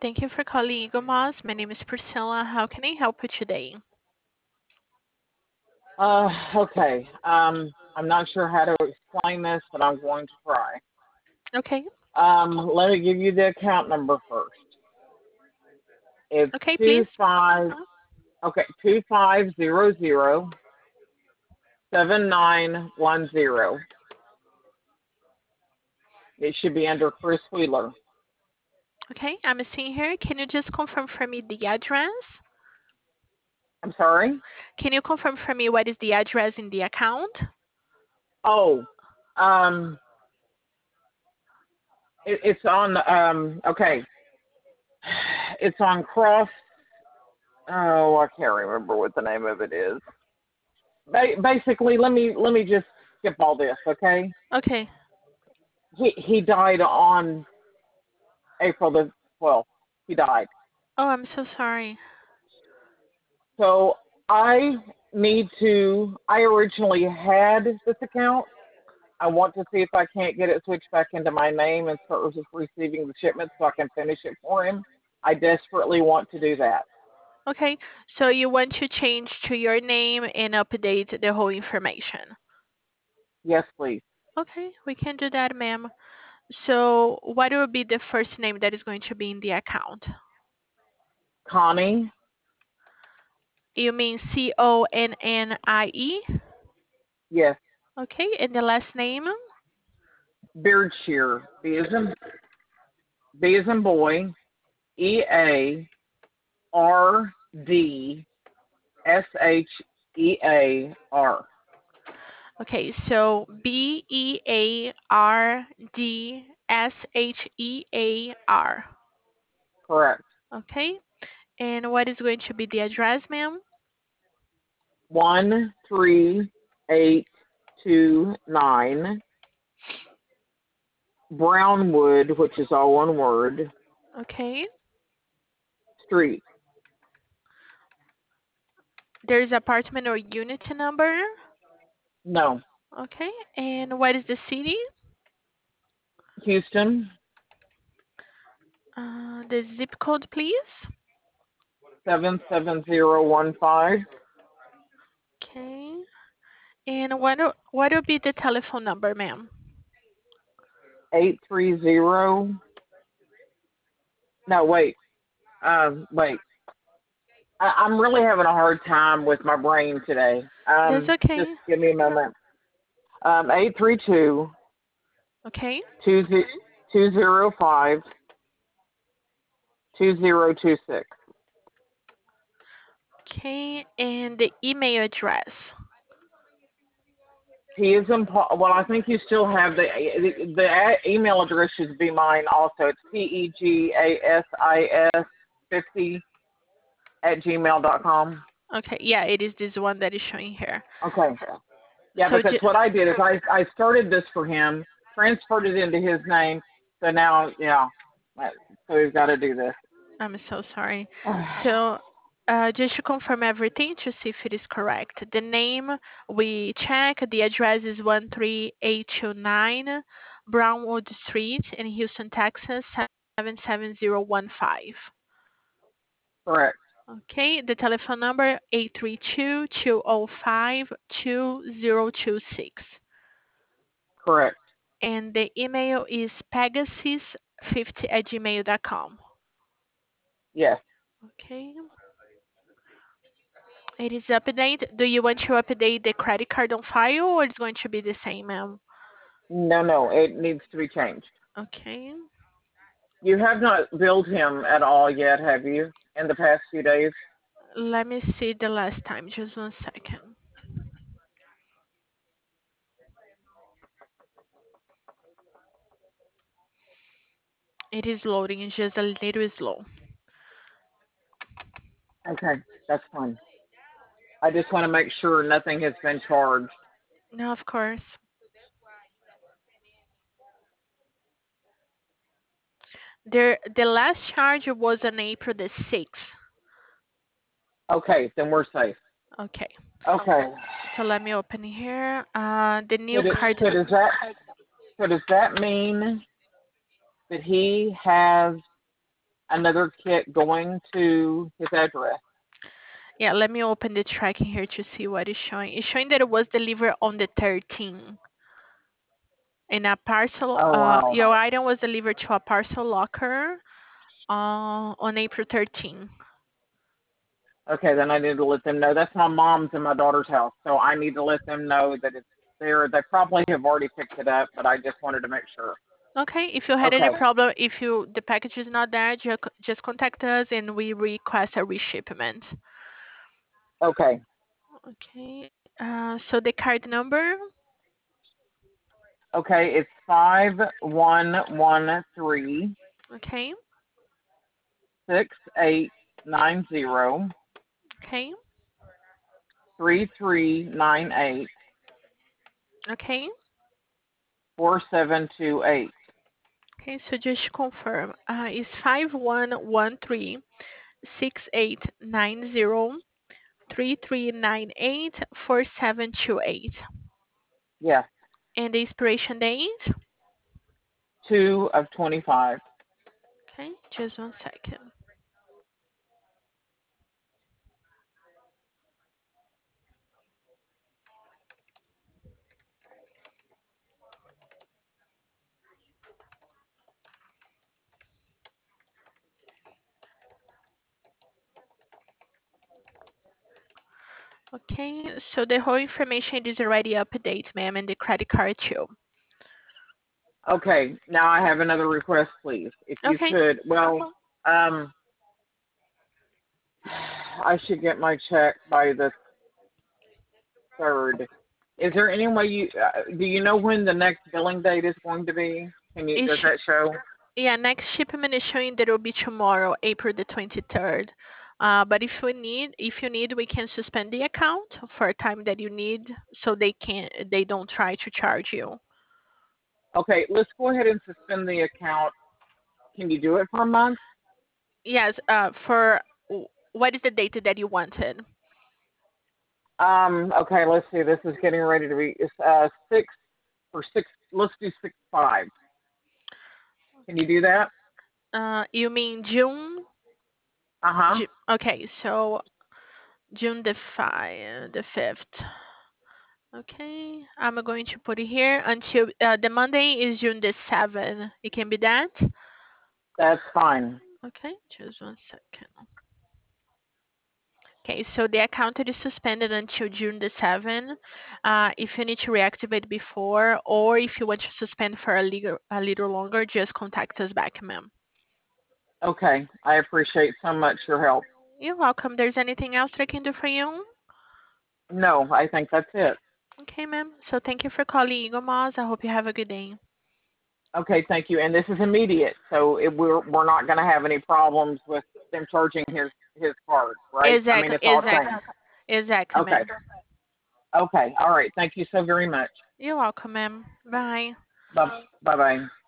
Thank you for calling Eagle Moss. My name is Priscilla. How can I help you today? Okay. I'm not sure how to explain this, but I'm going to try. Okay. Let me give you the account number first. It's Okay, two please. five. Okay, 2500 7910. It should be under Chris Wheeler. Okay, I'm seeing here. Can you just confirm for me the address? I'm sorry. Can you confirm for me what is the address in the account? Oh, um, it's on. Okay, it's on Cross. Oh, I can't remember what the name of it is. Basically, let me just skip all this. Okay. Okay. He died on April the 12th. He died. Oh, I'm so sorry. So I need to. I originally had this account. I want to see if I can't get it switched back into my name and start just receiving the shipments so I can finish it for him. I desperately want to do that. Okay, so you want to change to your name and update the whole information. Yes, please. Okay, we can do that, ma'am. So, what will be the first name that is going to be in the account? Connie. You mean Connie? Yes. Okay, and the last name? Beardshear. B as in boy. Eardschear. Okay, so Beardschear. Correct. Okay, and what is going to be the address, ma'am? 13829 Brownwood, which is all one word, Okay, Street. there's apartment or unit number. No. Okay, and what is the city? Houston, The zip code, please. 77015. Okay, and what will be the telephone number, ma'am? 830. No, wait. Wait. I'm really having a hard time with my brain today. That's Just okay. give me a moment. 832 Okay, 205 2026. okay, and the email address. He is in. Well, I think you still have the email address should be mine also. It's PEGASIS 50 at gmail.com. Okay, yeah, it is this one that is showing here. Okay. Yeah, So, because what I did is I started this for him, transferred it into his name, so now, yeah, so he's got to do this. I'm so sorry. So, just to confirm everything to see if it is correct. The name we check, the address is 13829 Brownwood Street in Houston, Texas 77015. Correct. Okay, the telephone number 832-205-2026. Correct. And the email is pegasus50 at gmail.com. Yes. Okay. It is update. Do you want to update the credit card on file or it's going to be the same, ma'am? No, no, it needs to be changed. Okay. You have not billed him at all yet, have you, in the past few days? Let me see the last time. Just one second. It is loading. It's just a little slow. Okay, that's fine. I just want to make sure nothing has been charged. No, of course. The last charge was on April the 6th. Okay, then we're safe. Okay. Okay. So let me open here. The So, new card. so does that mean that he has another kit going to his address. Yeah, let me open the tracking here to see what it's showing. It's showing that it was delivered on the 13th. In a parcel, Oh wow. your item was delivered to a parcel locker on April 13th. Okay, then I need to let them know. That's my mom's and my daughter's house, so I need to let them know that it's there. They probably have already picked it up, but I just wanted to make sure. Okay, if you had any Okay. problem, if you the package is not there, just contact us and we request a reshipment. Okay. Okay, so the card number, Okay, it's 5113 okay, 6890 okay, 3398 okay, 4728. okay. So just to confirm, it's 5113 6890 3398 4728. Yes, And the expiration date? 2 of 25. Okay, just 1 second. Okay, so the whole information is already up to date, ma'am, and the credit card too. Okay, now I have another request, please. If you Okay. could, well, um, I should get my check by the 3rd. Is there any way do you know when the next billing date is going to be? Does It's, that show? yeah, next shipment is showing that it will be tomorrow, April the 23rd. But if you need, we can suspend the account for a time that you need, so they don't try to charge you. Okay, let's go ahead and suspend the account. Can you do it for a month? Yes. What is the date that you wanted? Okay, let's see. This is getting ready to be it's 6 for 6. Let's do 6/5. Can you do that? You mean June? Uh-huh. Okay, so June the 5th. Okay, I'm going to put it here until the Monday is June the 7th. It can be that? That's fine. Okay, just 1 second. Okay, so the account is suspended until June the 7th. If you need to reactivate before, or if you want to suspend for a little longer, just contact us back, ma'am. Okay. I appreciate so much your help. You're welcome. There's anything else that I can do for you? No, I think that's it. Okay, ma'am. So thank you for calling Eagle Moss. I hope you have a good day. Okay, thank you. And this is immediate, so we're not going to have any problems with them charging his card, right? I mean, Exactly, it's all exactly, changed. exactly, Okay. ma'am. Okay. All right. Thank you so very much. You're welcome, ma'am. Bye. Bye bye.